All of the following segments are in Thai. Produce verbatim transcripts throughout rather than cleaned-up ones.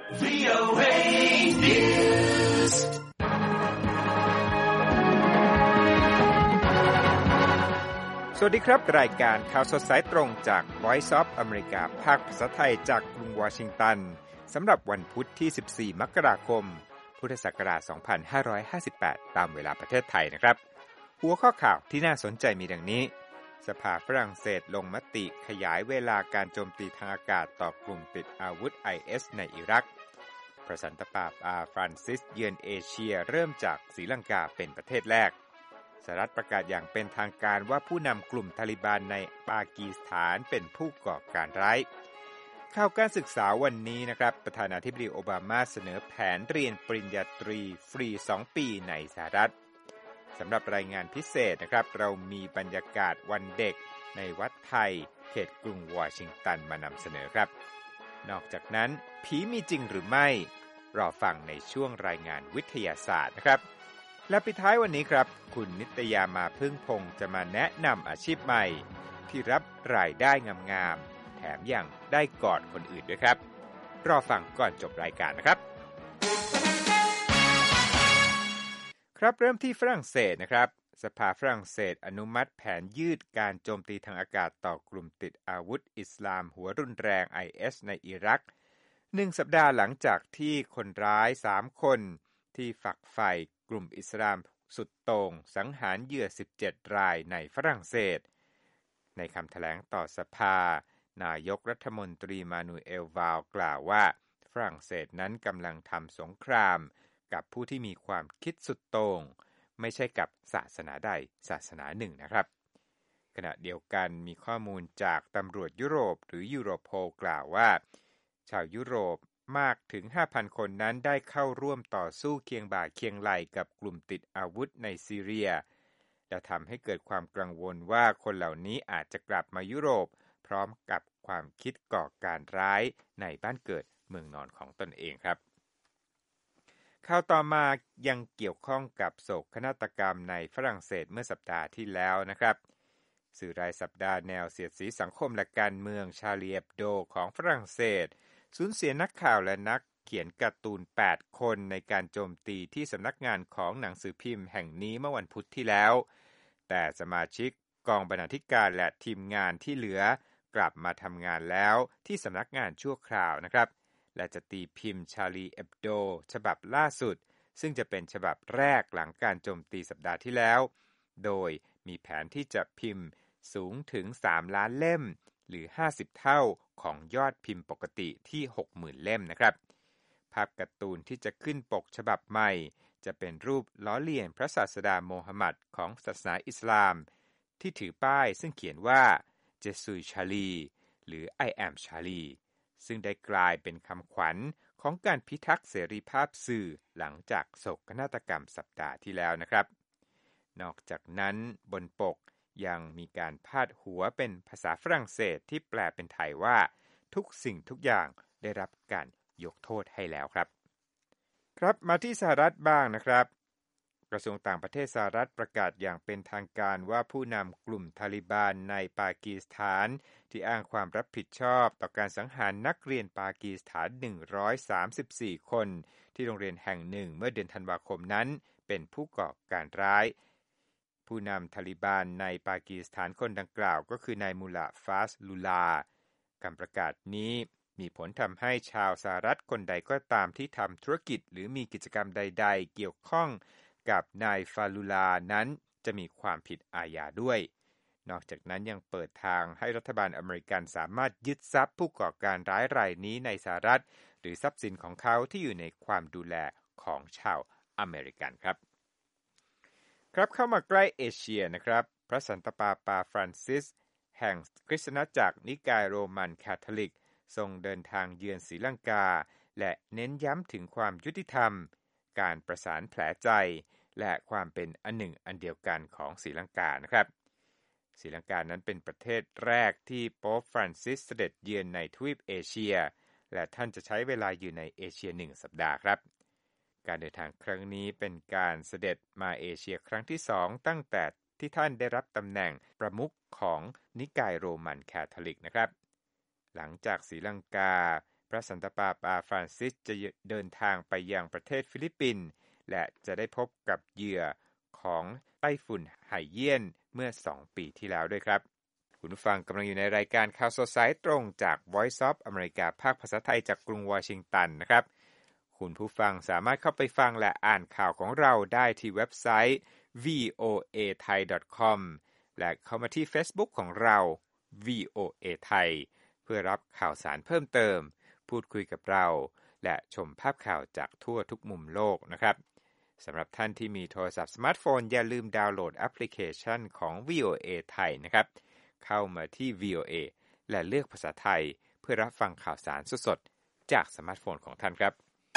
วี โอ เอ Newsสวัสดีครับรายการข่าวสดสายตรงจาก Voice of America ภาคภาษาไทยจากกรุงวอชิงตันสำหรับวันพุธที่สิบสี่มกราคมพุทธศักราชสองพันห้าร้อยห้าสิบแปดตามเวลาประเทศไทยนะครับหัวข้อข่าวที่น่าสนใจมีดังนี้สภาฝรั่งเศสลงมติขยายเวลาการโจมตีทางอากาศต่อกลุ่มติดอาวุธ ไอ เอส ในอิรักพระสันตะปาปาฟรานซิสเยือนเอเชียเริ่มจากศรีลังกาเป็นประเทศแรกสหรัฐประกาศอย่างเป็นทางการว่าผู้นำกลุ่มตาลิบันในปากีสถานเป็นผู้ก่อการร้ายข่าวการศึกษาวันนี้นะครับประธานาธิบดีโอบามาเสนอแผนเรียนปริญญาตรีฟรีสองปีในสหรัฐสำหรับรายงานพิเศษนะครับเรามีบรรยากาศวันเด็กในวัดไทยเขตกรุงวอชิงตันมานำเสนอครับนอกจากนั้นผีมีจริงหรือไม่รอฟังในช่วงรายงานวิทยาศาสตร์นะครับและปิดท้ายวันนี้ครับคุณนิตยามาพึ่งพงษ์จะมาแนะนำอาชีพใหม่ที่รับรายได้งามๆแถมยังได้กอดคนอื่นด้วยครับรอฟังก่อนจบรายการนะครับครับเริ่มที่ฝรั่งเศสนะครับสภาฝรั่งเศสอนุมัติแผนยืดการโจมตีทางอากาศต่อกลุ่มติดอาวุธอิสลามหัวรุนแรง ไอ เอส ในอิรักหนึ่งสัปดาห์หลังจากที่คนร้ายสามคนที่ฝักใฝ่กลุ่มอิสลามสุดโต่งสังหารเหยื่อสิบเจ็ดรายในฝรั่งเศสในคำแถลงต่อสภานายกรัฐมนตรีมานูเอลวาลกล่าวว่าฝรั่งเศสนั้นกำลังทำสงครามกับผู้ที่มีความคิดสุดโต่งไม่ใช่กับศาสนาใดศาสนาหนึ่งนะครับขณะเดียวกันมีข้อมูลจากตำรวจยุโรปหรือยูโรโพลกล่าวว่าชาวยุโรปมากถึง ห้าพัน คนนั้นได้เข้าร่วมต่อสู้เคียงบ่าเคียงไหล่กับกลุ่มติดอาวุธในซีเรียและทำให้เกิดความกังวลว่าคนเหล่านี้อาจจะกลับมายุโรปพร้อมกับความคิดก่อการร้ายในบ้านเกิดเมืองนอนของตนเองครับข่าวต่อมายังเกี่ยวข้องกับโศกนาฏกรรมในฝรั่งเศสเมื่อสัปดาห์ที่แล้วนะครับสื่อรายสัปดาห์แนวเสียดสีสังคมและการเมืองชาลี เอ็บโดของฝรั่งเศสสูญเสียนักข่าวและนักเขียนการ์ตูนแปดคนในการโจมตีที่สำนักงานของหนังสือพิมพ์แห่งนี้เมื่อวันพุธที่แล้วแต่สมาชิกกองบรรณาธิการและทีมงานที่เหลือกลับมาทำงานแล้วที่สำนักงานชั่วคราวนะครับและจะตีพิมพ์ชาลีเอ็บโดฉบับล่าสุดซึ่งจะเป็นฉบับแรกหลังการโจมตีสัปดาห์ที่แล้วโดยมีแผนที่จะพิมพ์สูงถึงสามล้านเล่มหรือห้าสิบเท่าของยอดพิมพ์ปกติที่ หกหมื่น เล่มนะครับภาพการ์ตูนที่จะขึ้นปกฉบับใหม่จะเป็นรูปล้อเลียนพระศาสดาโมฮัมหมัดของศาสนาอิสลามที่ถือป้ายซึ่งเขียนว่าเจซุยชาลีหรือ I am Charlie ซึ่งได้กลายเป็นคำขวัญของการพิทักษ์เสรีภาพสื่อหลังจากโศกนาฏกรรมสัปดาห์ที่แล้วนะครับนอกจากนั้นบนปกยังมีการพาดหัวเป็นภาษาฝรั่งเศสที่แปลเป็นไทยว่าทุกสิ่งทุกอย่างได้รับการยกโทษให้แล้วครับครับมาที่สหรัฐบ้างนะครับกระทรวงต่างประเทศสหรัฐประกาศอย่างเป็นทางการว่าผู้นำกลุ่มตาลิบันในปากีสถานที่อ้างความรับผิดชอบต่อการสังหารนักเรียนปากีสถานหนึ่งร้อยสามสิบสี่คนที่โรงเรียนแห่งหนึ่งเมื่อเดือนธันวาคมนั้นเป็นผู้ก่อการร้ายผู้นำตาลิบันในปากีสถานคนดังกล่าวก็คือนายมูลาฟาสลูลาคำประกาศนี้มีผลทำให้ชาวสหรัฐคนใดก็ตามที่ทำธุรกิจหรือมีกิจกรรมใดๆเกี่ยวข้องกับนายฟาลูลานั้นจะมีความผิดอาญาด้วยนอกจากนั้นยังเปิดทางให้รัฐบาลอเมริกันสามารถยึดทรัพย์ผู้ก่อการร้ายรายนี้ในสหรัฐหรือทรัพย์สินของเขาที่อยู่ในความดูแลของชาวอเมริกันครับครับเข้ามาใกล้เอเชียนะครับพระสันตะปาปาฟรานซิสแห่งคริสตจักรนิกายโรมันคาทอลิกทรงเดินทางเยือนศรีลังกาและเน้นย้ำถึงความยุติธรรมการประสานแผลใจและความเป็นอันหนึ่งอันเดียวกันของศรีลังกานะครับศรีลังกานั้นเป็นประเทศแรกที่โป๊ปฟรานซิสเสด็จเยือนในทวีปเอเชียและท่านจะใช้เวลาอยู่ในเอเชียหนึ่งสัปดาห์ครับการเดินทางครั้งนี้เป็นการเสด็จมาเอเชียครั้งที่สองตั้งแต่ที่ท่านได้รับตำแหน่งประมุขของนิกายโรมันคาทอลิกนะครับหลังจากศรีลังกาพระสันตะปาปาฟรานซิสจะเดินทางไปยังประเทศฟิลิปปินส์และจะได้พบกับเหยื่อของไต้ฝุ่นไหเยี่ยนเมื่อสองปีที่แล้วด้วยครับคุณผู้ฟังกำลังอยู่ในรายการข่าวสดสายตรงจาก Voice of America ภาคภาษาไทยจากกรุงวอชิงตันนะครับคุณผู้ฟังสามารถเข้าไปฟังและอ่านข่าวของเราได้ที่เว็บไซต์ วี โอ เอ ไทย ดอท คอม และเข้ามาที่ Facebook ของเรา วี โอ เอ ไทยเพื่อรับข่าวสารเพิ่มเติมพูดคุยกับเราและชมภาพข่าวจากทั่วทุกมุมโลกนะครับสำหรับท่านที่มีโทรศัพท์สมาร์ทโฟนอย่าลืมดาวน์โหลดแอปพลิเคชันของ วี โอ เอ ไทยนะครับเข้ามาที่ วี โอ เอ และเลือกภาษาไทยเพื่อรับฟังข่าวสารสดๆจากสมาร์ทโฟนของท่านครับ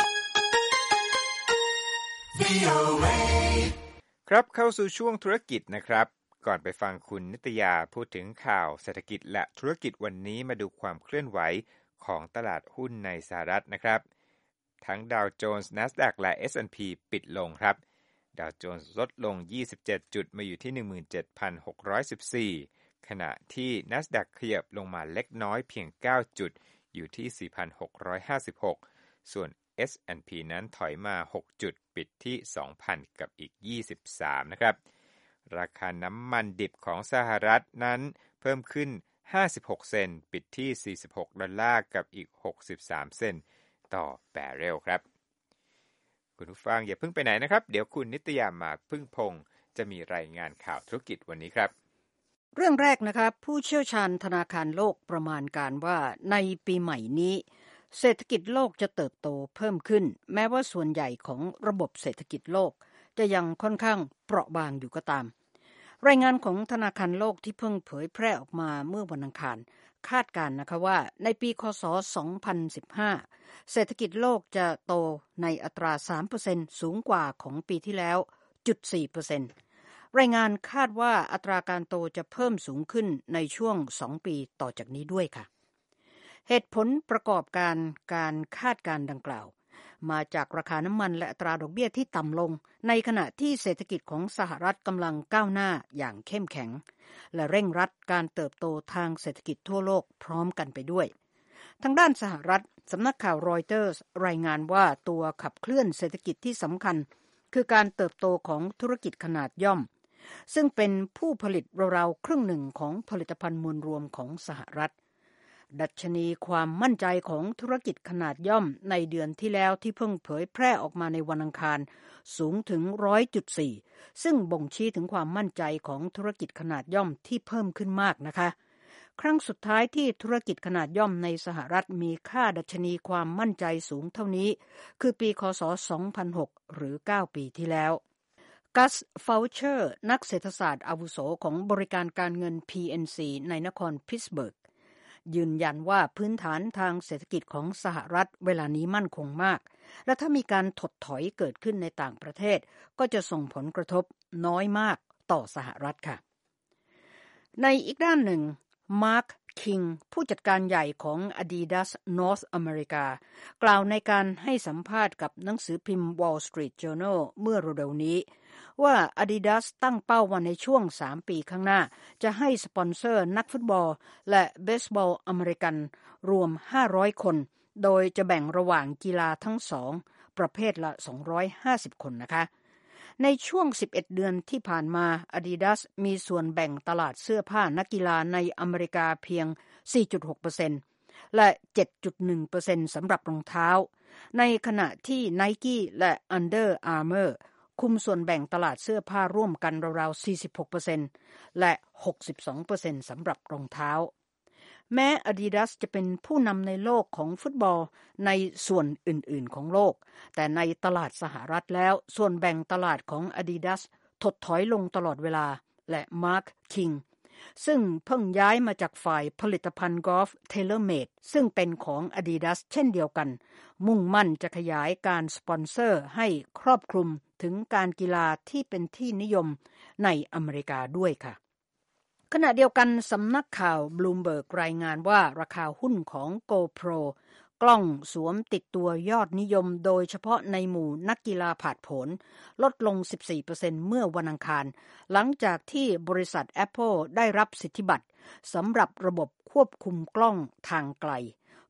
ครับเข้าสู่ช่วงธุรกิจนะครับก่อนไปฟังคุณนิตยาพูดถึงข่าวเศรษฐกิจและธุรกิจวันนี้มาดูความเคลื่อนไหวของตลาดหุ้นในสหรัฐนะครับทั้งดาวโจนส์ NASDAQ และ เอส แอนด์ พี ปิดลงครับดาวโจนส์ลดลงยี่สิบเจ็ดจุดมาอยู่ที่ หนึ่งหมื่นเจ็ดพันหกร้อยสิบสี่ ขณะที่ NASDAQ ขยับลงมาเล็กน้อยเพียงเก้าจุดอยู่ที่ สี่พันหกร้อยห้าสิบหก ส่วน เอส แอนด์ พี นั้นถอยมาหกจุดปิดที่ สองพัน กับอีกยี่สิบสามนะครับราคาน้ำมันดิบของสหรัฐนั้นเพิ่มขึ้นห้าสิบหกเซนต์ปิดที่สี่สิบหกดอลลาร์กับอีกหกสิบสามเซนต์ต่อแบเรลครับคุณผู้ฟังอย่าเพิ่งไปไหนนะครับเดี๋ยวคุณนิตยามาพึ่งพงษ์จะมีรายงานข่าวธุรกิจวันนี้ครับเรื่องแรกนะครับผู้เชี่ยวชาญธนาคารโลกประมาณการว่าในปีใหม่นี้เศรษฐกิจโลกจะเติบโตเพิ่มขึ้นแม้ว่าส่วนใหญ่ของระบบเศรษฐกิจโลกจะยังค่อนข้างเปราะบางอยู่ก็ตามรายงานของธนาคารโลกที่เพิ่งเผยแพร่ออกมาเมื่อวันอังคารคาดการณ์นะคะว่าในปีคศสองพันสิบห้าเศรษฐกิจโลกจะโตในอัตรา สามเปอร์เซ็นต์ สูงกว่าของปีที่แล้ว จุดสี่เปอร์เซ็นต์ รายงานคาดว่าอัตราการโตจะเพิ่มสูงขึ้นในช่วงสองปีต่อจากนี้ด้วยค่ะเหตุผลประกอบการการคาดการณ์ดังกล่าวมาจากราคาน้ำมันและอัตราดอกเบี้ยที่ต่ำลงในขณะที่เศรษฐกิจของสหรัฐกำลังก้าวหน้าอย่างเข้มแข็งและเร่งรัดการเติบโตทางเศรษฐกิจทั่วโลกพร้อมกันไปด้วยทางด้านสหรัฐสำนักข่าวรอยเตอร์สรายงานว่าตัวขับเคลื่อนเศรษฐกิจที่สำคัญคือการเติบโตของธุรกิจขนาดย่อมซึ่งเป็นผู้ผลิตราวๆครึ่งหนึ่งของผลิตภัณฑ์มวลรวมของสหรัฐดัชนีความมั่นใจของธุรกิจขนาดย่อมในเดือนที่แล้วที่เพิ่งเผยแพร่ออกมาในวันอังคารสูงถึง หนึ่งร้อยจุดสี่ ซึ่งบ่งชี้ถึงความมั่นใจของธุรกิจขนาดย่อมที่เพิ่มขึ้นมากนะคะครั้งสุดท้ายที่ธุรกิจขนาดย่อมในสหรัฐมีค่าดัชนีความมั่นใจสูงเท่านี้คือปีคศสองพันหกหรือเก้าปีที่แล้วกัส ฟาวเชอร์นักเศรษฐศาสตร์อาวุโสของบริการการเงิน พี เอ็น ซี ในนครพิตต์สเบิร์กยืนยันว่าพื้นฐานทางเศรษฐกิจของสหรัฐเวลานี้มั่นคงมากและถ้ามีการถดถอยเกิดขึ้นในต่างประเทศก็จะส่งผลกระทบน้อยมากต่อสหรัฐค่ะในอีกด้านหนึ่งมาร์คคิงผู้จัดการใหญ่ของ Adidas North America กล่าวในการให้สัมภาษณ์กับหนังสือพิมพ์ Wall Street Journal เมื่อเร็วๆนี้ว่า Adidas ตั้งเป้าว่าในช่วงสามปีข้างหน้าจะให้สปอนเซอร์นักฟุตบอลและเบสบอลอเมริกันรวมห้าร้อยคนโดยจะแบ่งระหว่างกีฬาทั้งสองประเภทละสองร้อยห้าสิบคนนะคะในช่วงสิบเอ็ดเดือนที่ผ่านมา Adidas มีส่วนแบ่งตลาดเสื้อผ้านักกีฬาในอเมริกาเพียง สี่จุดหกเปอร์เซ็นต์ และ เจ็ดจุดหนึ่งเปอร์เซ็นต์ สำหรับรองเท้าในขณะที่ Nike และ Under Armour คุมส่วนแบ่งตลาดเสื้อผ้าร่วมกันราวๆ สี่สิบหกเปอร์เซ็นต์ และ หกสิบสองเปอร์เซ็นต์ สำหรับรองเท้าแม้ Adidas จะเป็นผู้นำในโลกของฟุตบอลในส่วนอื่นๆของโลกแต่ในตลาดสหรัฐแล้วส่วนแบ่งตลาดของ Adidas ถดถอยลงตลอดเวลาและมาร์คคิงซึ่งเพิ่งย้ายมาจากฝ่ายผลิตภัณฑ์กอล์ฟ TaylorMade ซึ่งเป็นของ Adidas เช่นเดียวกันมุ่งมั่นจะขยายการสปอนเซอร์ให้ครอบคลุมถึงการกีฬาที่เป็นที่นิยมในอเมริกาด้วยค่ะขณะเดียวกันสำนักข่าว Bloomberg รายงานว่าราคาหุ้นของ GoPro กล้องสวมติดตัวยอดนิยมโดยเฉพาะในหมู่นักกีฬาผาดโผนลดลง สิบสี่เปอร์เซ็นต์ เมื่อวันอังคารหลังจากที่บริษัท Apple ได้รับสิทธิบัตรสำหรับระบบควบคุมกล้องทางไกล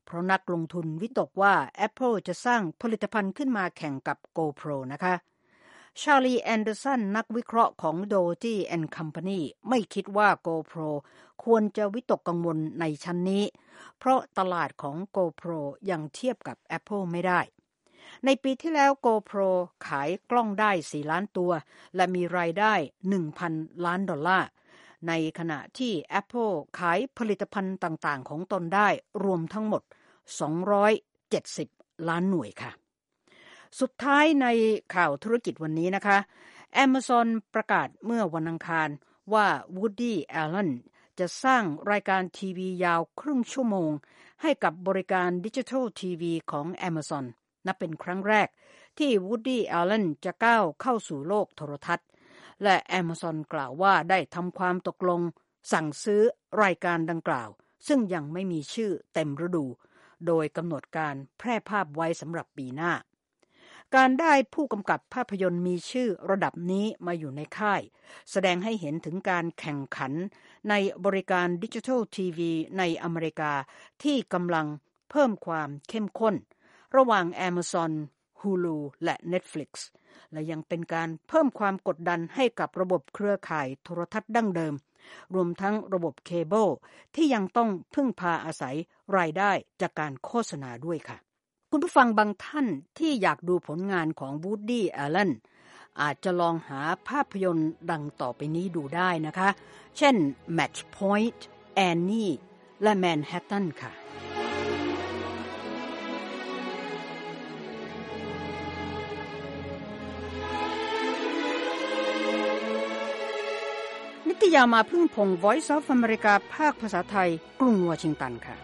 เพราะนักลงทุนวิตกว่า Apple จะสร้างผลิตภัณฑ์ขึ้นมาแข่งกับ GoPro นะคะชาลีแอนเดอร์สันนักวิเคราะห์ของ Doherty แอนด์ Company ไม่คิดว่า GoPro ควรจะวิตกกังวลในชั้นนี้เพราะตลาดของ GoPro ยังเทียบกับ Apple ไม่ได้ในปีที่แล้ว GoPro ขายกล้องได้สี่ล้านตัวและมีรายได้ หนึ่งพัน ล้านดอลลาร์ในขณะที่ Apple ขายผลิตภัณฑ์ต่างๆของตนได้รวมทั้งหมดสองร้อยเจ็ดสิบล้านหน่วยค่ะสุดท้ายในข่าวธุรกิจวันนี้นะคะ Amazon ประกาศเมื่อวันอังคารว่า Woody Allen จะสร้างรายการทีวียาวครึ่งชั่วโมงให้กับบริการดิจิทัลทีวีของ Amazon นับเป็นครั้งแรกที่ Woody Allen จะก้าวเข้าสู่โลกโทรทัศน์และ Amazon กล่าวว่าได้ทำความตกลงสั่งซื้อรายการดังกล่าวซึ่งยังไม่มีชื่อเต็มฤดูโดยกำหนดการแพร่ภาพไว้สำหรับปีหน้าการได้ผู้กำกับภาพยนตร์มีชื่อระดับนี้มาอยู่ในค่ายแสดงให้เห็นถึงการแข่งขันในบริการดิจิทัลทีวีในอเมริกาที่กำลังเพิ่มความเข้มข้นระหว่าง Amazon, Hulu และ Netflix และยังเป็นการเพิ่มความกดดันให้กับระบบเครือข่ายโทรทัศน์ดั้งเดิมรวมทั้งระบบเคเบิลที่ยังต้องพึ่งพาอาศัยรายได้จากการโฆษณาด้วยค่ะคุณผู้ฟังบางท่านที่อยากดูผลงานของ Woody Allen อาจจะลองหาภาพยนตร์ดังต่อไปนี้ดูได้นะคะเช่น Match Point, Annie และ Manhattan ค่ะนิตยามาพึ่งพงศ์ Voice of America ภาคภาษาไทยกรุงวอชิงตันค่ะ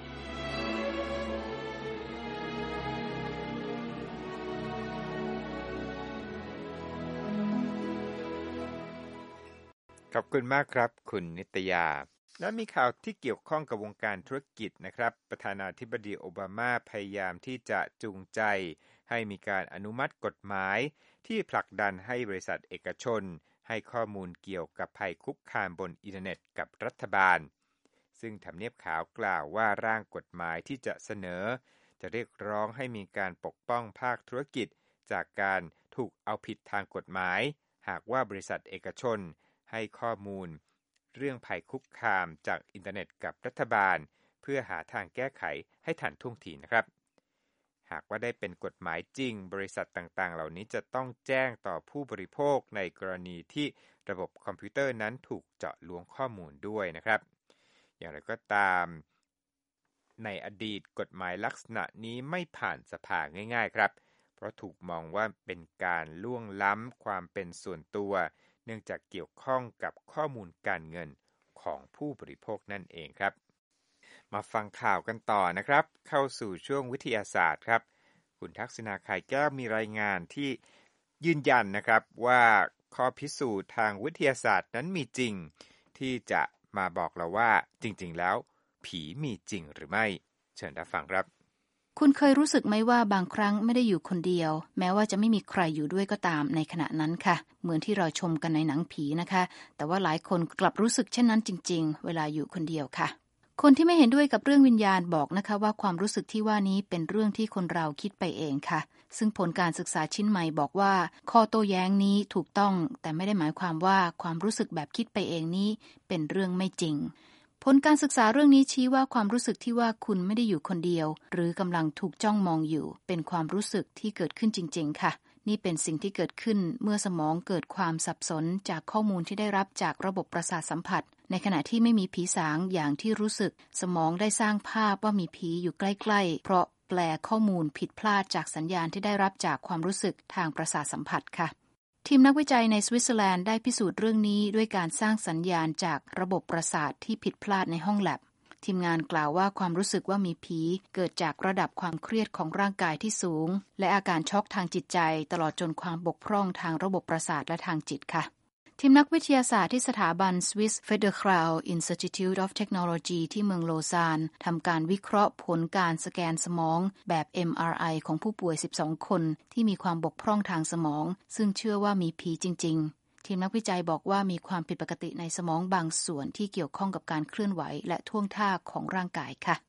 ขอบคุณมากครับคุณนิตยาและมีข่าวที่เกี่ยวข้องกับวงการธุรกิจนะครับประธานาธิบดีโอบามาพยายามที่จะจูงใจให้มีการอนุมัติกฎหมายที่ผลักดันให้บริษัทเอกชนให้ข้อมูลเกี่ยวกับภัยคุกคามบนอินเทอร์เน็ตกับรัฐบาลซึ่งทำเนียบขาวกล่าวว่าร่างกฎหมายที่จะเสนอจะเรียกร้องให้มีการปกป้องภาคธุรกิจจากการถูกเอาผิดทางกฎหมายหากว่าบริษัทเอกชนให้ข้อมูลเรื่องภัยคุกคามจากอินเทอร์เน็ตกับรัฐบาลเพื่อหาทางแก้ไขให้ทันท่วงทีนะครับหากว่าได้เป็นกฎหมายจริงบริษัทต่างๆเหล่านี้จะต้องแจ้งต่อผู้บริโภคในกรณีที่ระบบคอมพิวเตอร์นั้นถูกเจาะล้วงข้อมูลด้วยนะครับอย่างไรก็ตามในอดีตกฎหมายลักษณะนี้ไม่ผ่านสภาง่ายๆครับเพราะถูกมองว่าเป็นการล่วงล้ำความเป็นส่วนตัวเนื่องจากเกี่ยวข้องกับข้อมูลการเงินของผู้บริโภคนั่นเองครับมาฟังข่าวกันต่อนะครับเข้าสู่ช่วงวิทยาศาสตร์ครับคุณทักษิณาไข่แก้วมีรายงานที่ยืนยันนะครับว่าข้อพิสูจน์ทางวิทยาศาสตร์นั้นมีจริงที่จะมาบอกเราว่าจริงๆแล้วผีมีจริงหรือไม่เชิญรับฟังครับคุณเคยรู้สึกไหมว่าบางครั้งไม่ได้อยู่คนเดียวแม้ว่าจะไม่มีใครอยู่ด้วยก็ตามในขณะนั้นค่ะเหมือนที่เราชมกันในหนังผีนะคะแต่ว่าหลายคนกลับรู้สึกเช่นนั้นจริงๆเวลาอยู่คนเดียวค่ะคนที่ไม่เห็นด้วยกับเรื่องวิญญาณบอกนะคะว่าความรู้สึกที่ว่านี้เป็นเรื่องที่คนเราคิดไปเองค่ะซึ่งผลการศึกษาชิ้นใหม่บอกว่าข้อโต้แย้งนี้ถูกต้องแต่ไม่ได้หมายความว่าความรู้สึกแบบคิดไปเองนี้เป็นเรื่องไม่จริงผลการศึกษาเรื่องนี้ชี้ว่าความรู้สึกที่ว่าคุณไม่ได้อยู่คนเดียวหรือกำลังถูกจ้องมองอยู่เป็นความรู้สึกที่เกิดขึ้นจริงๆค่ะนี่เป็นสิ่งที่เกิดขึ้นเมื่อสมองเกิดความสับสนจากข้อมูลที่ได้รับจากระบบประสาทสัมผัสในขณะที่ไม่มีผีสางอย่างที่รู้สึกสมองได้สร้างภาพว่ามีผีอยู่ใกล้ๆเพราะแปลข้อมูลผิดพลาดจากสัญญาณที่ได้รับจากความรู้สึกทางประสาทสัมผัสค่ะทีมนักวิจัยในสวิตเซอร์แลนด์ได้พิสูจน์เรื่องนี้ด้วยการสร้างสัญญาณจากระบบประสาทที่ผิดพลาดในห้องแลบทีมงานกล่าวว่าความรู้สึกว่ามีผีเกิดจากระดับความเครียดของร่างกายที่สูงและอาการช็อกทางจิตใจตลอดจนความบกพร่องทางระบบประสาทและทางจิตค่ะทีมนักวิทยาศาสตร์ที่สถาบัน Swiss Federal Institute of Technology ที่เมืองโลซานทำการวิเคราะห์ผลการสแกนสมองแบบ เอ็ม อาร์ ไอ ของผู้ป่วยสิบสองคนที่มีความบกพร่องทางสมองซึ่งเชื่อว่ามีผีจริงๆทีมนักวิจัยบอกว่ามีความผิดปกติในสมองบางส่วนที่เกี่ยวข้องกับการเคลื่อนไหวและท่วงท่าของร่างกายค่ะ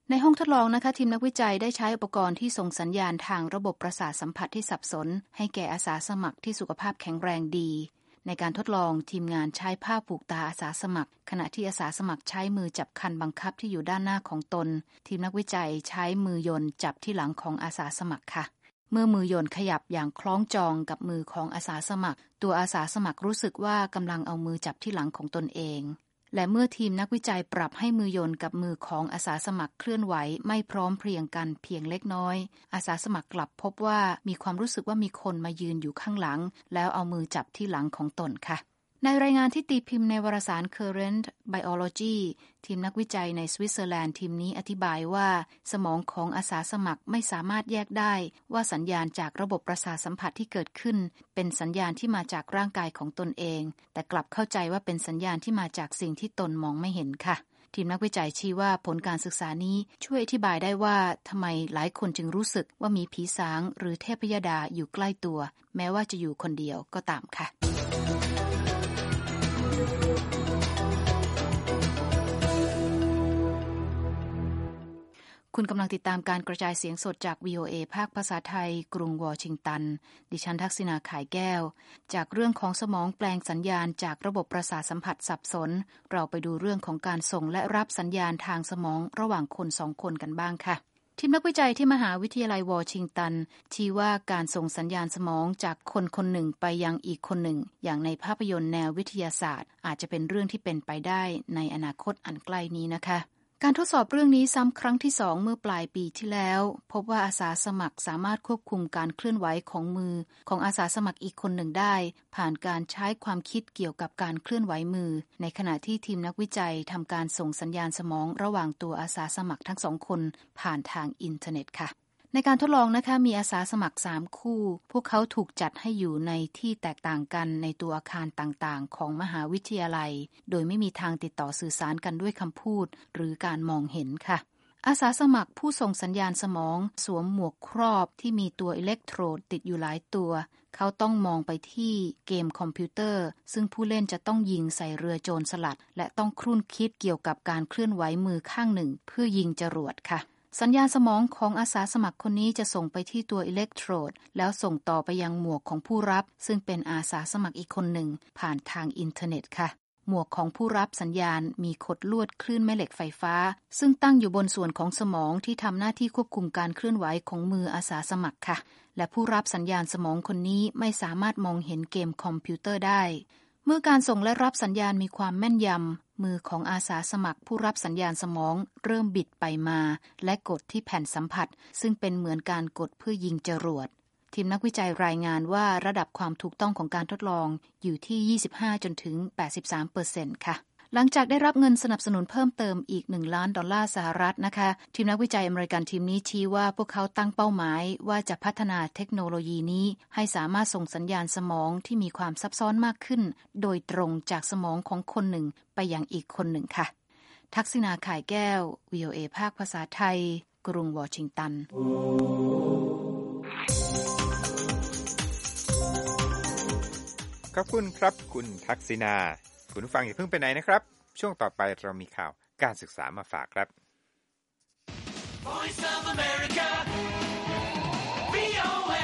ในห้องทดลองนะคะทีมนักวิจัยได้ใช้อุปกรณ์ที่ส่งสัญญาณทางระบบประสาทสัมผัสที่สับสนให้แก่อาสาสมัครที่สุขภาพแข็งแรงดีในการทดลองทีมงานใช้ผ้าผูกตาอาสาสมัครขณะที่อาสาสมัครใช้มือจับคันบังคับที่อยู่ด้านหน้าของตนทีมนักวิจัยใช้มือยนต์จับที่หลังของอาสาสมัครค่ะเมื่อมือยนต์ขยับอย่างคล้องจองกับมือของอาสาสมัครตัวอาสาสมัครรู้สึกว่ากำลังเอามือจับที่หลังของตนเองและเมื่อทีมนักวิจัยปรับให้มือยนต์กับมือของอาสาสมัครเคลื่อนไหวไม่พร้อมเพรียงกันเพียงเล็กน้อยอาสาสมัครกลับพบว่ามีความรู้สึกว่ามีคนมายืนอยู่ข้างหลังแล้วเอามือจับที่หลังของตนค่ะในรายงานที่ตีพิมพ์ในวารสาร Current Biology ทีมนักวิจัยในสวิตเซอร์แลนด์ทีมนี้อธิบายว่าสมองของอาสาสมัครไม่สามารถแยกได้ว่าสัญญาณจากระบบประสาทสัมผัสที่เกิดขึ้นเป็นสัญญาณที่มาจากร่างกายของตนเองแต่กลับเข้าใจว่าเป็นสัญญาณที่มาจากสิ่งที่ตนมองไม่เห็นค่ะทีมนักวิจัยชี้ว่าผลการศึกษานี้ช่วยอธิบายได้ว่าทำไมหลายคนจึงรู้สึกว่ามีผีสางหรือเทพยดาอยู่ใกล้ตัวแม้ว่าจะอยู่คนเดียวก็ตามค่ะคุณกำลังติดตามการกระจายเสียงสดจาก วี โอ เอ ภาคภาษาไทยกรุงวอชิงตันดิฉันทักษิณาขายแก้วจากเรื่องของสมองแปลงสัญญาณจากระบบประสาทสัมผัสสับสนเราไปดูเรื่องของการส่งและรับสัญญาณทางสมองระหว่างคนสองคนกันบ้างค่ะทีมนักวิจัยที่มหาวิทยาลัยวอชิงตันชี้ว่าการส่งสัญญาณสมองจากคนคนหนึ่งไปยังอีกคนหนึ่งอย่างในภาพยนตร์แนววิทยาศาสตร์อาจจะเป็นเรื่องที่เป็นไปได้ในอนาคตอันใกล้นี้นะคะการทดสอบเรื่องนี้ซ้ำครั้งที่สองเมื่อปลายปีที่แล้วพบว่าอาสาสมัครสามารถควบคุมการเคลื่อนไหวของมือของอาสาสมัครอีกคนหนึ่งได้ผ่านการใช้ความคิดเกี่ยวกับการเคลื่อนไหวมือในขณะที่ทีมนักวิจัยทำการส่งสัญญาณสมองระหว่างตัวอาสาสมัครทั้งสองคนผ่านทางอินเทอร์เน็ตค่ะในการทดลองนะคะมีอาสาสมัครสามคู่พวกเขาถูกจัดให้อยู่ในที่แตกต่างกันในตัวอาคารต่างๆของมหาวิทยาลัยโดยไม่มีทางติดต่อสื่อสารกันด้วยคำพูดหรือการมองเห็นค่ะอาสาสมัครผู้ส่งสัญญาณสมองสวมหมวกครอบที่มีตัวอิเล็กโทรดติดอยู่หลายตัวเขาต้องมองไปที่เกมคอมพิวเตอร์ซึ่งผู้เล่นจะต้องยิงใส่เรือโจรสลัดและต้องครุ่นคิดเกี่ยวกับการเคลื่อนไหวมือข้างหนึ่งเพื่อยิงจรวดค่ะสัญญาณสมองของอาสาสมัครคนนี้จะส่งไปที่ตัวอิเล็กโทรดแล้วส่งต่อไปยังหมวกของผู้รับซึ่งเป็นอาสาสมัครอีกคนหนึ่งผ่านทางอินเทอร์เน็ตค่ะหมวกของผู้รับสัญญาณมีขดลวดคลื่นแม่เหล็กไฟฟ้าซึ่งตั้งอยู่บนส่วนของสมองที่ทำหน้าที่ควบคุมการเคลื่อนไหวของมืออาสาสมัครค่ะและผู้รับสัญญาณสมองคนนี้ไม่สามารถมองเห็นเกมคอมพิวเตอร์ได้เมื่อการส่งและรับสัญญาณมีความแม่นยำมือของอาสาสมัครผู้รับสัญญาณสมองเริ่มบิดไปมาและกดที่แผ่นสัมผัสซึ่งเป็นเหมือนการกดเพื่อยิงจรวดทีมนักวิจัยรายงานว่าระดับความถูกต้องของการทดลองอยู่ที่ ยี่สิบห้า จนถึง แปดสิบสามเปอร์เซ็นต์ ค่ะหลังจากได้รับเงินสนับสนุนเพิ่มเติมอีกหนึ่งล้านดอลลาร์สหรัฐนะคะทีมนักวิจัยอเมริกันทีมนี้ชี้ว่าพวกเขาตั้งเป้าหมายว่าจะพัฒนาเทคโนโลยีนี้ให้สามารถส่งสัญญาณสมองที่มีความซับซ้อนมากขึ้นโดยตรงจากสมองของคนหนึ่งไปยังอีกคนหนึ่งค่ะทักษิณาข่ายแก้ว วี โอ เอ ภาคภาษาไทยกรุงวอชิงตันขอบคุณครับคุณทักษิณาคุณผู้ฟังอย่าเพิ่งไปไหนนะครับช่วงต่อไปเรามีข่าวการศึกษามาฝากครับ Voice of America วี โอ เอ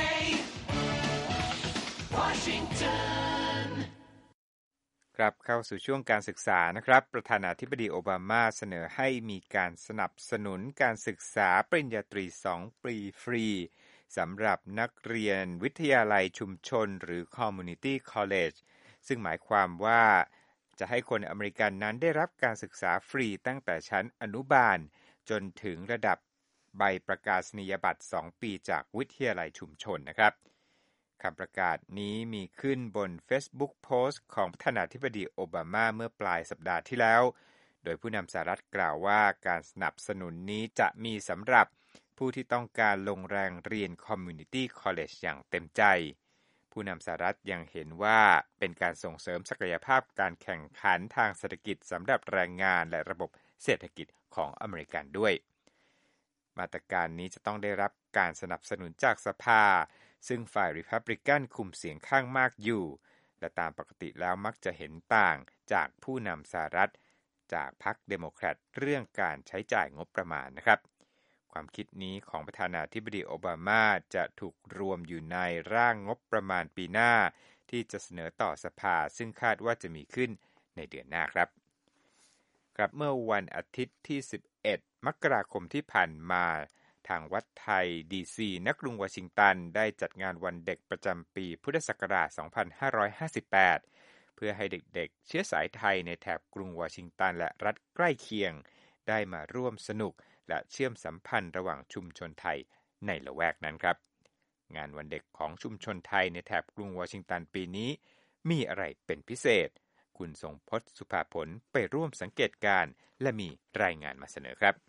Washington ครับเข้าสู่ช่วงการศึกษานะครับประธานาธิบดีโอบามาเสนอให้มีการสนับสนุนการศึกษาปริญญาตรีสองปีฟรีสำหรับนักเรียนวิทยาลัยชุมชนหรือ Community College ซึ่งหมายความว่าจะให้คนอเมริกันนั้นได้รับการศึกษาฟรีตั้งแต่ชั้นอนุบาลจนถึงระดับใบประกาศนียบัตรสองปีจากวิทยาลัยชุมชนนะครับคำประกาศนี้มีขึ้นบน Facebook Post ของประธานาธิบดีโอบามาเมื่อปลายสัปดาห์ที่แล้วโดยผู้นำสหรัฐกล่าวว่าการสนับสนุนนี้จะมีสำหรับผู้ที่ต้องการลงแรงเรียน Community College อย่างเต็มใจผู้นำสหรัฐยังเห็นว่าเป็นการส่งเสริมศักยภาพการแข่งขันทางเศรษฐกิจสำหรับแรงงานและระบบเศรษฐกิจของอเมริกันด้วยมาตรการนี้จะต้องได้รับการสนับสนุนจากสภาซึ่งฝ่าย Republican คุมเสียงข้างมากอยู่และตามปกติแล้วมักจะเห็นต่างจากผู้นำสหรัฐจากพรรคเดโมแครตเรื่องการใช้จ่ายงบประมาณนะครับความคิดนี้ของประธานาธิบดีโอบามาจะถูกรวมอยู่ในร่างงบประมาณปีหน้าที่จะเสนอต่อสภาซึ่งคาดว่าจะมีขึ้นในเดือนหน้าครับครับเมื่อวันอาทิตย์ที่สิบเอ็ดมกราคมที่ผ่านมาทางวัดไทยดีซีณกรุงวอชิงตันได้จัดงานวันเด็กประจำปีพุทธศักราชสองพันห้าร้อยห้าสิบแปดเพื่อให้เด็กๆเชื้อสายไทยในแถบกรุงวอชิงตันและรัฐใกล้เคียงได้มาร่วมสนุกและเชื่อมสัมพันธ์ระหว่างชุมชนไทยในละแวกนั้นครับงานวันเด็กของชุมชนไทยในแถบกรุงวอชิงตันปีนี้มีอะไรเป็นพิเศษคุณทรงพจน์สุภาผลไปร่วมสังเกตการณ์และมีรายงานมาเสนอครับ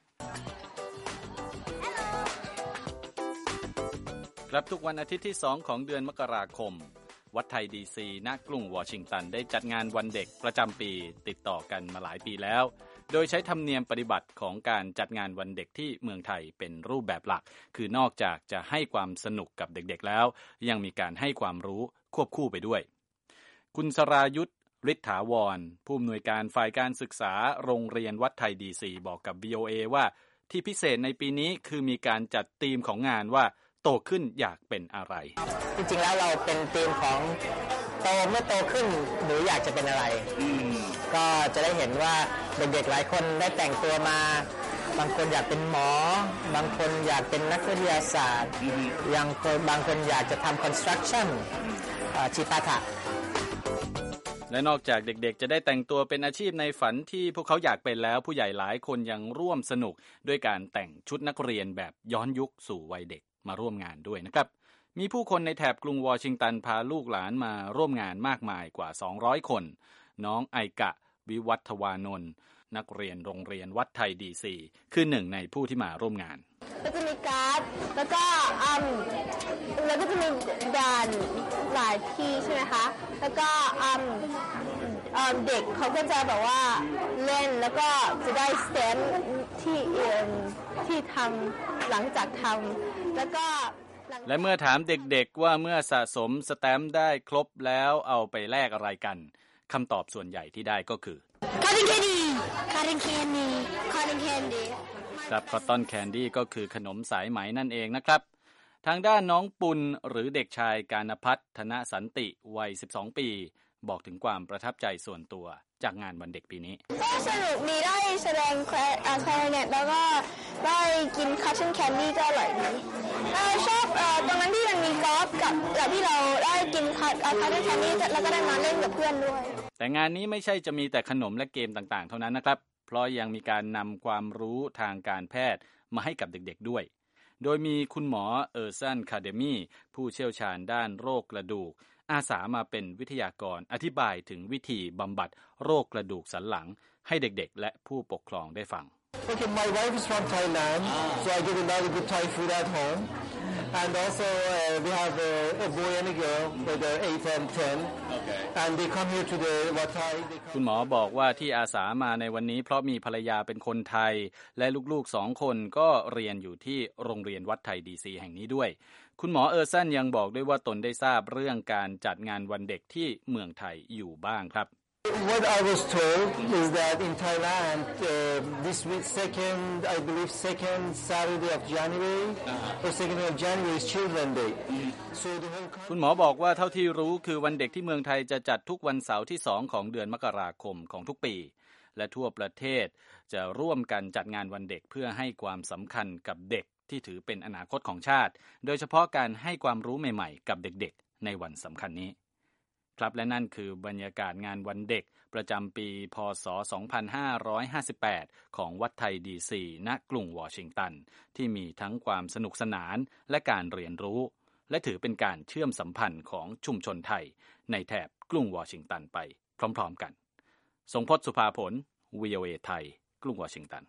ครับทุกวันอาทิตย์ที่สองของเดือนมกราคมวัดไทยดีซีณกรุงวอชิงตันได้จัดงานวันเด็กประจำปีติดต่อกันมาหลายปีแล้วโดยใช้ธรรมเนียมปฏิบัติของการจัดงานวันเด็กที่เมืองไทยเป็นรูปแบบหลักคือนอกจากจะให้ความสนุกกับเด็กๆแล้วยังมีการให้ความรู้ควบคู่ไปด้วยคุณสรายุทธฤทธาวรผู้อำนวยการฝ่ายการศึกษาโรงเรียนวัดไทยดีซีบอกกับ วี โอ เอ ว่าที่พิเศษในปีนี้คือมีการจัดธีมของงานว่าโตขึ้นอยากเป็นอะไรจริงๆแล้วเราเป็นธีมของโตเมื่อโตขึ้นหรืออยากจะเป็นอะไรก็จะได้เห็นว่าเด็กๆหลายคนได้แต่งตัวมาบางคนอยากเป็นหมอบางคนอยากเป็นนักวิทยาศาสตร์ยังบางคนอยากจะทำ construction ชีปาถะและนอกจากเด็กๆจะได้แต่งตัวเป็นอาชีพในฝันที่พวกเขาอยากเป็นแล้วผู้ใหญ่หลายคนยังร่วมสนุกด้วยการแต่งชุดนักเรียนแบบย้อนยุคสู่วัยเด็กมาร่วมงานด้วยนะครับมีผู้คนในแถบกรุงวอชิงตันพาลูกหลานมาร่วมงานมากมายกว่าสองร้อยคนน้องไอกะวิวัฒวานนท์นักเรียนโรงเรียนวัดไทยดีซีคือหนึ่งในผู้ที่มาร่วมงานก็จะมีการ์ดแล้วก็อืมแล้วก็จะมีด่านหลายที่ใช่ไหมคะแล้วก็อืมอืมเด็กเขาก็จะแบบว่าเล่นแล้วก็จะได้สแตมป์ที่เอ่อที่ทำหลังจากทำแล้วก็และเมื่อถามเด็กๆว่าเมื่อสะสมสแตมป์ได้ครบแล้วเอาไปแลกอะไรกันคำตอบส่วนใหญ่ที่ได้ก็คือ Cotton Candy Cotton Candy Cotton Candy ครับ Cotton Candy ก็คือขนมสายไหมนั่นเองนะครับทางด้านน้องปุณหรือเด็กชายกานภัทรธนสันติวัยสิบสองปีบอกถึงความประทับใจส่วนตัวจากงานวันเด็กปีนี้ก็สนุกดีได้แสดงแคลร์เน็ตแล้วก็ได้กินคัตเติ้ลแคนดี้ก็อร่อยดีชอบตรงนั้นที่มันมีกอล์ฟกับกับที่เราได้กินคัตเติ้ลแคนดี้แล้วก็ได้มาเล่นกับเพื่อนด้วยแต่งานนี้ไม่ใช่จะมีแต่ขนมและเกมต่างๆเท่านั้นนะครับเพราะยังมีการนำความรู้ทางการแพทย์มาให้กับเด็กๆด้วยโดยมีคุณหมอเออร์ซันคาเดมี่ผู้เชี่ยวชาญด้านโรคกระดูกอาสามาเป็นวิทยากรอธิบายถึงวิธีบำบัดโรคกระดูกสันหลังให้เด็กๆและผู้ปกครองได้ฟัง Okay, my wife is from Thailand, so I get a lot of good Thai food at home. And also, uh, we have a, a boy and a girl, they're eight and ten. Okay. And they come here to the Wat Thai. คุณหมอบอกว่าที่อาสามาในวันนี้เพราะมีภรรยาเป็นคนไทยและลูกๆสองคนก็เรียนอยู่ที่โรงเรียนวัดไทยดีซีแห่งนี้ด้วยคุณหมอเออร์ซันยังบอกด้วยว่าตนได้ทราบเรื่องการจัดงานวันเด็กที่เมืองไทยอยู่บ้างครับ What I was told is that in Thailand, uh, this week, second, I believe, second Saturday of January, or second of January is Children's Day. So the whole. คุณหมอบอกว่าเท่าที่รู้คือวันเด็กที่เมืองไทยจะจัดทุกวันเสาร์ที่สองของเดือนมกราคมของทุกปีและทั่วประเทศจะร่วมกันจัดงานวันเด็กเพื่อให้ความสำคัญกับเด็กที่ถือเป็นอนาคตของชาติโดยเฉพาะการให้ความรู้ใหม่ๆกับเด็กๆในวันสำคัญนี้ครับและนั่นคือบรรยากาศงานวันเด็กประจำปีพ.ศ. สองพันห้าร้อยห้าสิบแปดของวัดไทยดีซีณกรุงวอชิงตันที่มีทั้งความสนุกสนานและการเรียนรู้และถือเป็นการเชื่อมสัมพันธ์ของชุมชนไทยในแถบกรุงวอชิงตันไปพร้อมๆกันทรงพจน์สุภาผล วี โอ เอ ไทยกรุงวอชิงตัน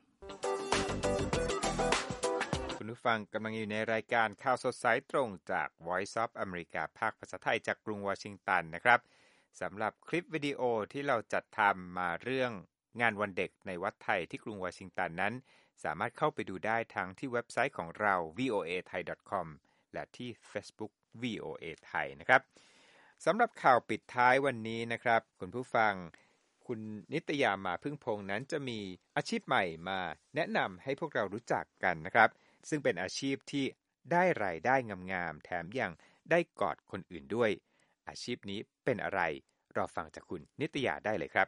คุณผู้ฟังกำลังอยู่ในรายการข่าวสดสายตรงจาก Voice of America ภาคภาษาไทยจากกรุงวอชิงตันนะครับสำหรับคลิปวิดีโอที่เราจัดทำมาเรื่องงานวันเด็กในวัดไทยที่กรุงวอชิงตันนั้นสามารถเข้าไปดูได้ทั้งที่เว็บไซต์ของเรา วี โอ เอ ไทย ดอท คอม และที่ Facebook วี โอ เอ ไทยนะครับสำหรับข่าวปิดท้ายวันนี้นะครับคุณผู้ฟังคุณนิตยามาพึ่งพงษ์นั้นจะมีอาชีพใหม่มาแนะนำให้พวกเรารู้จักกันนะครับซึ่งเป็นอาชีพที่ได้รายได้งามๆแถมยังได้กอดคนอื่นด้วยอาชีพนี้เป็นอะไรรอฟังจากคุณนิตยาได้เลยครับ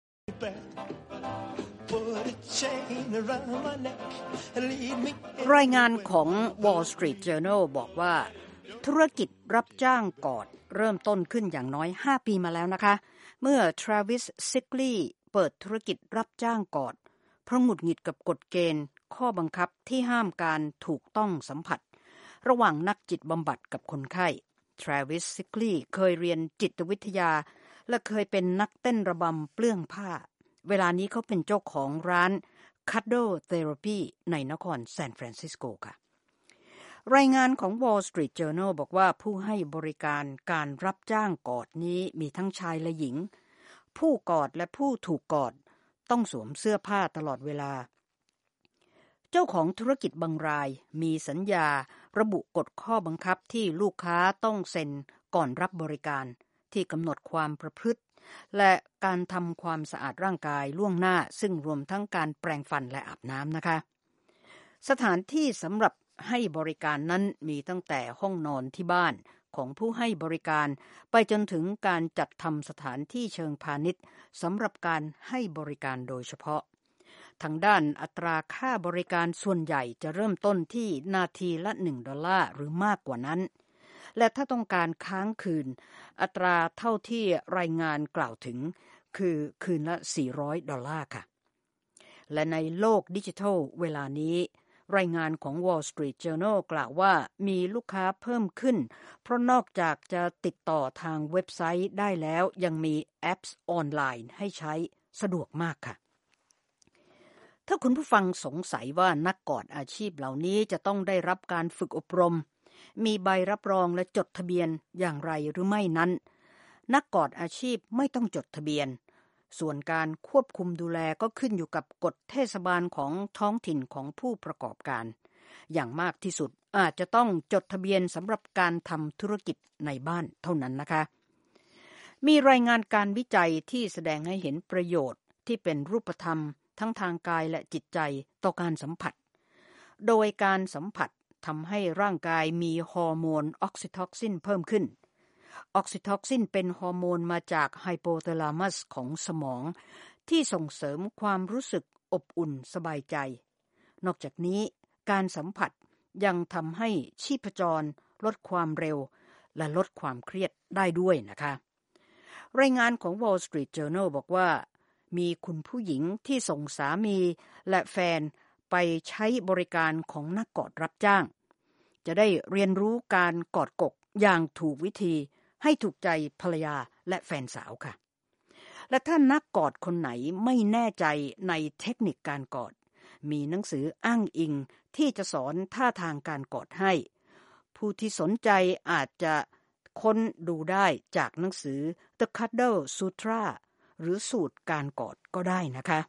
รายงานของ Wall Street Journal บอกว่าธุรกิจรับจ้างกอดเริ่มต้นขึ้นอย่างน้อยห้าปีมาแล้วนะคะเมื่อ Travis Sigley เปิดธุรกิจรับจ้างกอดเพราะหงุดหงิดกับกฎเกณฑ์ข้อบังคับที่ห้ามการถูกต้องสัมผัสระหว่างนักจิตบำบัดกับคนไข้ Travis Sigley เคยเรียนจิตวิทยาและเคยเป็นนักเต้นระบำเปลื้องผ้าเวลานี้เขาเป็นเจ้าของร้าน Cuddle Therapy ในนครซานฟรานซิสโกค่ะรายงานของ Wall Street Journal บอกว่าผู้ให้บริการการรับจ้างกอดนี้มีทั้งชายและหญิงผู้กอดและผู้ถูกกอดต้องสวมเสื้อผ้าตลอดเวลาเจ้าของธุรกิจบางรายมีสัญญาระบุกฎข้อบังคับที่ลูกค้าต้องเซ็นก่อนรับบริการที่กำหนดความประพฤติและการทำความสะอาดร่างกายล่วงหน้าซึ่งรวมทั้งการแปรงฟันและอาบน้ำนะคะสถานที่สำหรับให้บริการนั้นมีตั้งแต่ห้องนอนที่บ้านของผู้ให้บริการไปจนถึงการจัดทำสถานที่เชิงพาณิชย์สำหรับการให้บริการโดยเฉพาะทางด้านอัตราค่าบริการส่วนใหญ่จะเริ่มต้นที่นาทีละหนึ่งดอลลาร์หรือมากกว่านั้นและถ้าต้องการค้างคืนอัตราเท่าที่รายงานกล่าวถึงคือคืนละสี่ร้อยดอลลาร์ค่ะและในโลกดิจิทัลเวลานี้รายงานของ Wall Street Journal กล่าวว่ามีลูกค้าเพิ่มขึ้นเพราะนอกจากจะติดต่อทางเว็บไซต์ได้แล้วยังมีแอปออนไลน์ให้ใช้สะดวกมากค่ะถ้าคุณผู้ฟังสงสัยว่านักกอดอาชีพเหล่านี้จะต้องได้รับการฝึกอบรมมีใบรับรองและจดทะเบียนอย่างไรหรือไม่นั้นนักกอดอาชีพไม่ต้องจดทะเบียนส่วนการควบคุมดูแลก็ขึ้นอยู่กับกฎเทศบาลของท้องถิ่นของผู้ประกอบการอย่างมากที่สุดอาจจะต้องจดทะเบียนสำหรับการทำธุรกิจในบ้านเท่านั้นนะคะมีรายงานการวิจัยที่แสดงให้เห็นประโยชน์ที่เป็นรูปธรรมทั้งทางกายและจิตใจต่อการสัมผัสโดยการสัมผัสทำให้ร่างกายมีฮอร์โมนออกซิโทซินเพิ่มขึ้นออกซิโทซินเป็นฮอร์โมนมาจากไฮโปทาลามัสของสมองที่ส่งเสริมความรู้สึกอบอุ่นสบายใจนอกจากนี้การสัมผัสยังทำให้ชีพจรลดความเร็วและลดความเครียดได้ด้วยนะคะรายงานของ Wall Street Journal บอกว่ามีคุณผู้หญิงที่ส่งสามีและแฟนไปใช้บริการของนักกอดรับจ้างจะได้เรียนรู้การกอดกกอย่างถูกวิธีให้ถูกใจภรรยาและแฟนสาวค่ะและถ้านักกอดคนไหนไม่แน่ใจในเทคนิคการกอดมีหนังสืออ้างอิงที่จะสอนท่าทางการกอดให้ผู้ที่สนใจอาจจะค้นดูได้จากหนังสือ The Cuddle Sutra หรือสูตรการกอดก็ได้นะคะ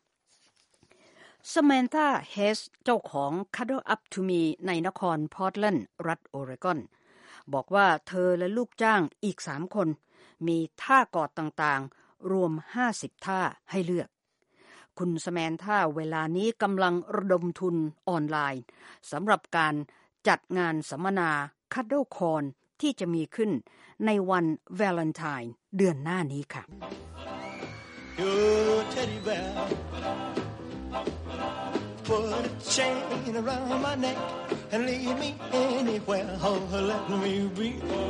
Samantha Hess เจ้าของ Cuddle Up to Me ในนครพอร์ตแลนด์รัฐโอเรกอนบอกว่าเธอและลูกจ้างอีกสามคนมีท่ากอดต่างๆรวมห้าสิบท่าให้เลือกคุณสแมนท่าเวลานี้กำลังระดมทุนออนไลน์สำหรับการจัดงานสัมมนา Cuddle Con ที่จะมีขึ้นในวันวาเลนไทน์เดือนหน้านี้ค่ะPut a chain around my neck and lead me anywhere. Oh, let me be.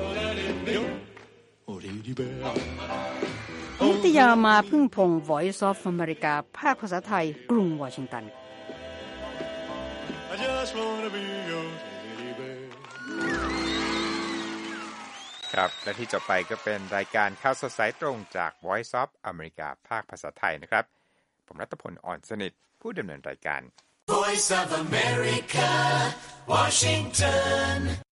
Oh, lady bear. นิตยามาพึ่งพง Voice of America ภาคภาษาไทยกรุงวอชิงตัน I just wanna be your teddy bear. ครับและที่จบไปก็เป็นรายการข่าวสดสายตรงจาก Voice of America ภาคภาษาไทยนะครับผมรัตพลอ่อนสนิทผู้ดำเนินรายการVoice of America, Washington